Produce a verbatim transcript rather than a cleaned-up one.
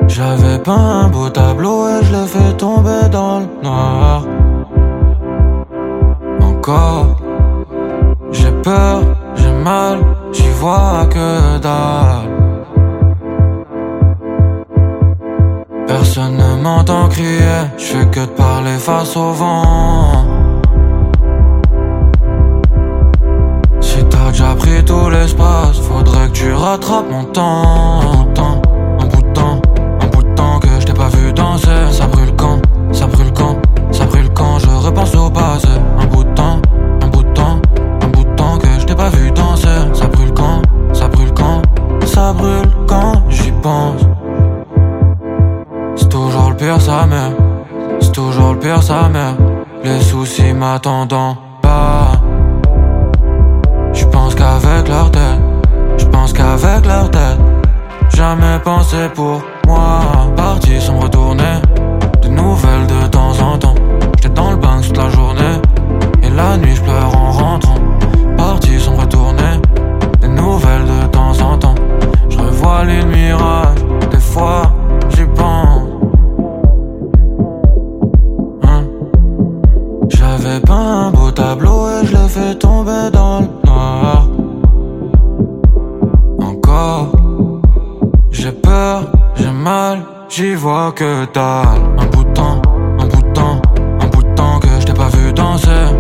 J'avais pas un beau tableau et je l'ai fait tomber dans le noir. Encore, j'ai peur, j'ai mal, j'y vois que dalle. Personne ne m'entend crier, j'fais que de parler face au vent. Si t'as déjà pris tout l'espace, faudrait que tu rattrapes mon temps. Un bout de temps, un bout de temps, un bout de temps que je t'ai pas vu danser. Ça brûle quand, ça brûle quand, ça brûle quand je repense au passé. Un bout de temps, un bout de temps, un bout de temps que je t'ai pas vu danser. Ça brûle quand, ça brûle quand, ça brûle quand j'y pense. C'est toujours le pire sa mère, c'est toujours le pire sa mère. Les soucis m'attendant pas. J'pense qu'avec leur tête, j'pense qu'avec leur tête. Jamais pensé pour moi. Parti sans me retourner, des nouvelles de temps en temps. J'étais dans le bain toute la journée, et la nuit j'pleure en rentrant. Parti sans me retourner, des nouvelles de temps en temps. J'revois l'île mirage, des fois j'y pense. Hein? J'avais pas un beau tableau et je l'ai fait tomber dans le noir. Encore, j'ai peur, j'ai mal, j'y vois que dalle. Un bout de temps, un bout de temps, un bout de temps que je t'ai pas vu danser.